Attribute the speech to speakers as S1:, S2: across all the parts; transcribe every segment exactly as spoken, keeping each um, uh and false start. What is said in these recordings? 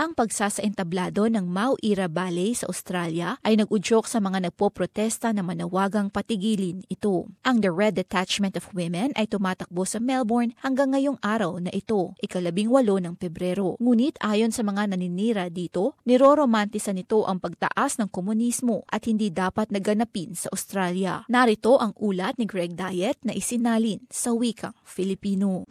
S1: Ang pagsasaentablado ng Mau-Ira Ballet sa Australia ay nag-udyok sa mga nagpoprotesta na manawagang patigilin ito. Ang The Red Detachment of Women ay tumatakbo sa Melbourne hanggang ngayong araw na ito, ikalabing walo ng Pebrero. Ngunit ayon sa mga naninira dito, niroromantisan nito ang pagtaas ng komunismo at hindi dapat naganapin sa Australia. Narito ang ulat ni Greg Diet na isinalin sa wikang Filipino.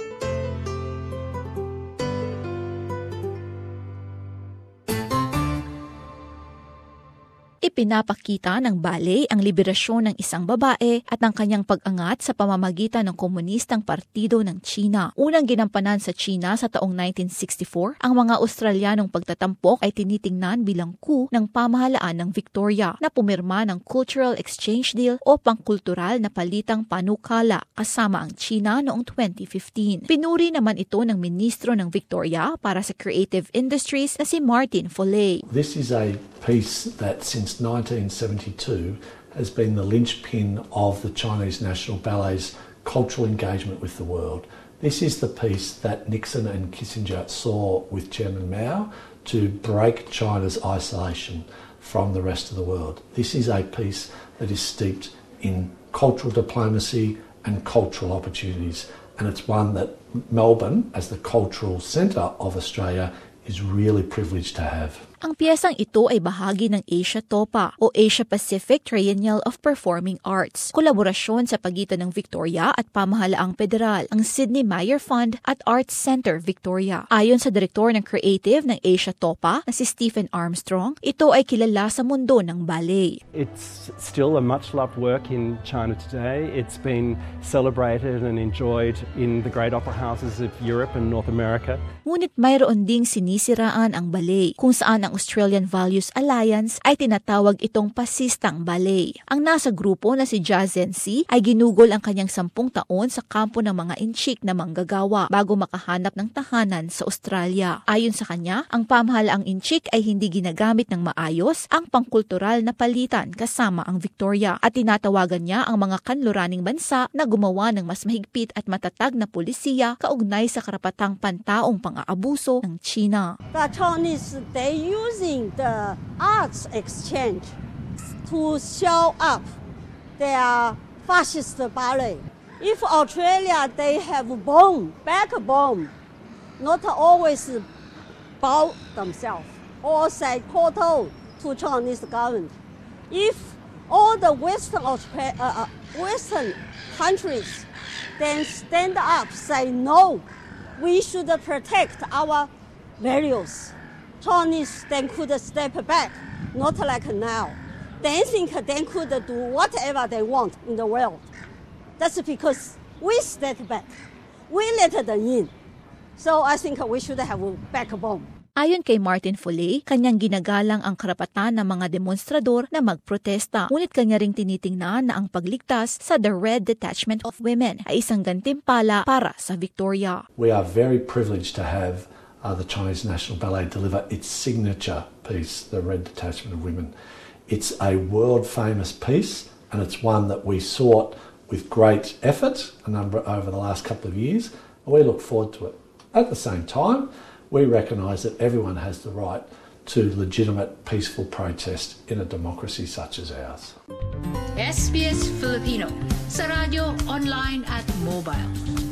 S1: Ipinapakita ng ballet ang liberasyon ng isang babae at ang kanyang pag-angat sa pamamagitan ng Komunistang Partido ng China. Unang ginampanan sa China sa taong nineteen sixty-four, ang mga Australianong pagtatampok ay tinitingnan bilang coup ng pamahalaan ng Victoria na pumirma ng Cultural Exchange Deal o pangkultural na palitang panukala kasama ang China noong twenty fifteen. Pinuri naman ito ng ministro ng Victoria para sa creative industries na si Martin Foley.
S2: This is a piece that since nineteen seventy-two has been the linchpin of the Chinese National Ballet's cultural engagement with the world. This is the piece that Nixon and Kissinger saw with Chairman Mao to break China's isolation from the rest of the world. This is a piece that is steeped in cultural diplomacy and cultural opportunities, and it's one that Melbourne, as the cultural centre of Australia, is really privileged to have.
S1: Ang piyesang ito ay bahagi ng Asia TOPA o Asia Pacific Triennial of Performing Arts, kolaborasyon sa pagitan ng Victoria at pamahalaang federal, ang Sidney Myer Fund at Arts Center Victoria. Ayon sa direktor ng creative ng Asia TOPA na si Stephen Armstrong, ito ay kilala sa mundo ng ballet.
S3: It's still a much-loved work in China today. It's been celebrated and enjoyed in the great opera houses of Europe and North America.
S1: Ngunit mayroon ding sinisiraan ang ballet, kung saan ang Australian Values Alliance ay tinatawag itong pasistang ballet. Ang nasa grupo na si Jia Zhenxi ay ginugol ang kanyang sampung taon sa kampo ng mga inchik na manggagawa bago makahanap ng tahanan sa Australia. Ayon sa kanya, ang pamahalaang inchik ay hindi ginagamit ng maayos ang pangkultural na palitan kasama ang Victoria at tinatawagan niya ang mga kanluraning bansa na gumawa ng mas mahigpit at matatag na pulisiya kaugnay sa karapatang pantaong pang-aabuso ng China.
S4: The Chinese, they using the arts exchange to show up their fascist ballet. If Australia, they have bone, backbone, not always bow themselves or say kowtow to Chinese government. If all the Western Australia, uh, Western countries then stand up, say no, we should protect our values. Chinese then could step back, not like now. They think they could do whatever they want in the world. That's because we step back. We let them in. So I think we should have a backbone.
S1: Ayon kay Martin Foley, kanyang ginagalang ang karapatan ng mga demonstrador na magprotesta. Ngunit kanya ring tinitingnan na ang pagligtas sa The Red Detachment of Women ay isang gantimpala para sa Victoria.
S2: We are very privileged to have uh, the Chinese National Ballet deliver its signature piece, The Red Detachment of Women. It's a world-famous piece, and it's one that we sought with great effort a number over the last couple of years, and we look forward to it. At the same time, we recognise that everyone has the right to legitimate, peaceful protest in a democracy such as ours.
S5: S B S Filipino, sa radyo, online at mobile.